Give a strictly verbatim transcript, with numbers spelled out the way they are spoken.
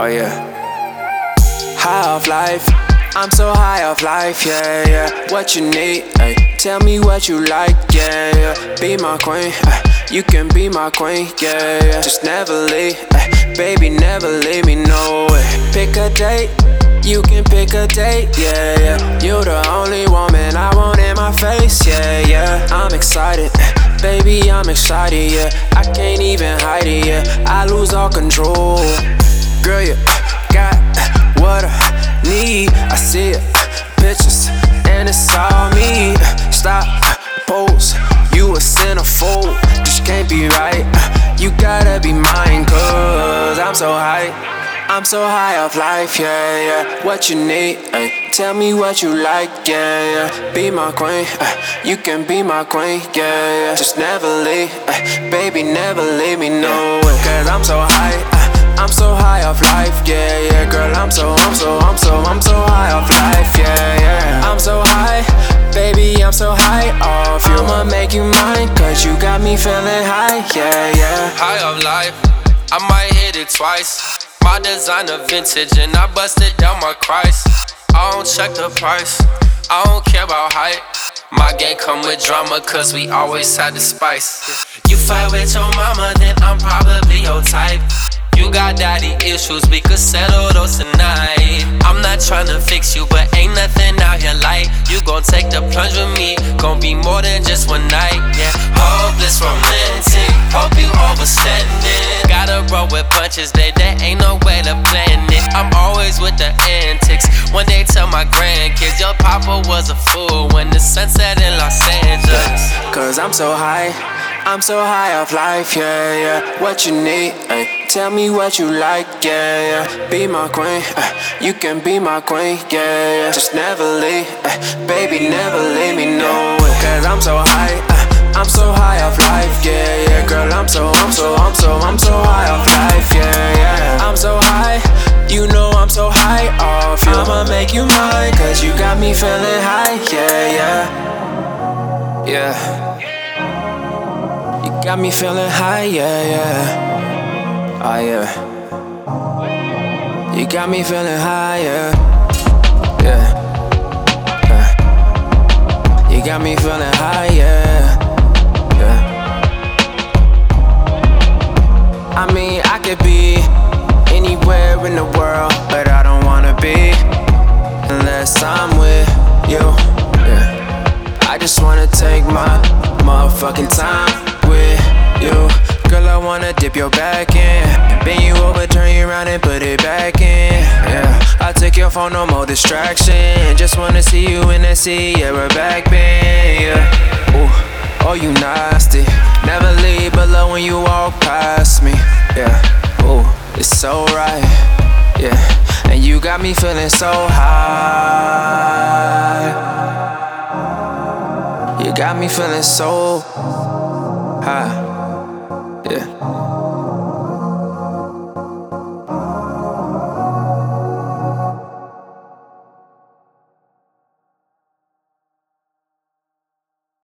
yeah. High off life, I'm so high off life, yeah, yeah. What you need, ay, tell me what you like, yeah, yeah. Be my queen, ay, you can be my queen, yeah, yeah. Just never leave, ay, baby, never leave me, no way. Pick a date, you can pick a date, yeah, yeah. You're the only woman I want in my face, yeah, yeah. I'm excited, baby, I'm excited, yeah. I can't even hide it, yeah. I lose all control. Girl, you got what I need. I see it, pictures, and it's all me. Stop, pose, you a centerfold. This can't be right. You gotta be mine, cause I'm so high. I'm so high off life, yeah, yeah. What you need, ay, tell me what you like, yeah, yeah. Be my queen, ay, you can be my queen, yeah, yeah. Just never leave, ay, baby, never leave me, no way. Cause I'm so high, ay, I'm so high off life, yeah, yeah. Girl, I'm so, I'm so, I'm so, I'm so high off life, yeah, yeah. I'm so high, baby, I'm so high off you. I'ma make you mine, cause you got me feeling high, yeah, yeah. High off life, I might hit it twice. My designer vintage and I busted down my Christ. I don't check the price, I don't care about height. My game come with drama cause we always had the spice. You fight with your mama, then I'm probably your type. You got daddy issues, we could settle those tonight. I'm not tryna fix you, but ain't nothing out here like you gon' take the plunge with me, gon' be more than just one night, yeah. Hopeless romantic, hope you overstand it. Gotta roll with punches, babe, there ain't no way to plan it. I'm always with the antics, when they tell my grandkids your papa was a fool when the sun set in Los Angeles. Cause I'm so high, I'm so high off life, yeah, yeah. What you need, ay, tell me what you like, yeah, yeah. Be my queen, ay, you can be my queen, yeah, yeah. Just never leave, ay, baby, never leave me, no way. Cause I'm so high, ay, I'm so high off life, yeah, yeah. Girl, I'm so, I'm so, I'm so, I'm so high off life, yeah, yeah. I'm so high, you know I'm so high off you. I'ma make you mine, cause you got me feeling high, yeah, yeah. Yeah. Got me feeling high, yeah, yeah. Oh, yeah. You got me feeling high, yeah. Yeah. Yeah. You got me feeling high, yeah. Yeah. I mean, I could be anywhere in the world, but I don't wanna be unless I'm with you, yeah. I just wanna take my motherfucking time with you. Girl, I wanna dip your back in, bend you over, turn you around and put it back in, yeah. I'll take your phone, no more distraction. Just wanna see you in that Sierra back bend, yeah. Ooh, oh, you nasty. Never leave below when you walk past me, yeah. Ooh, it's so right, yeah. And you got me feeling so high. You got me feeling so high, yeah.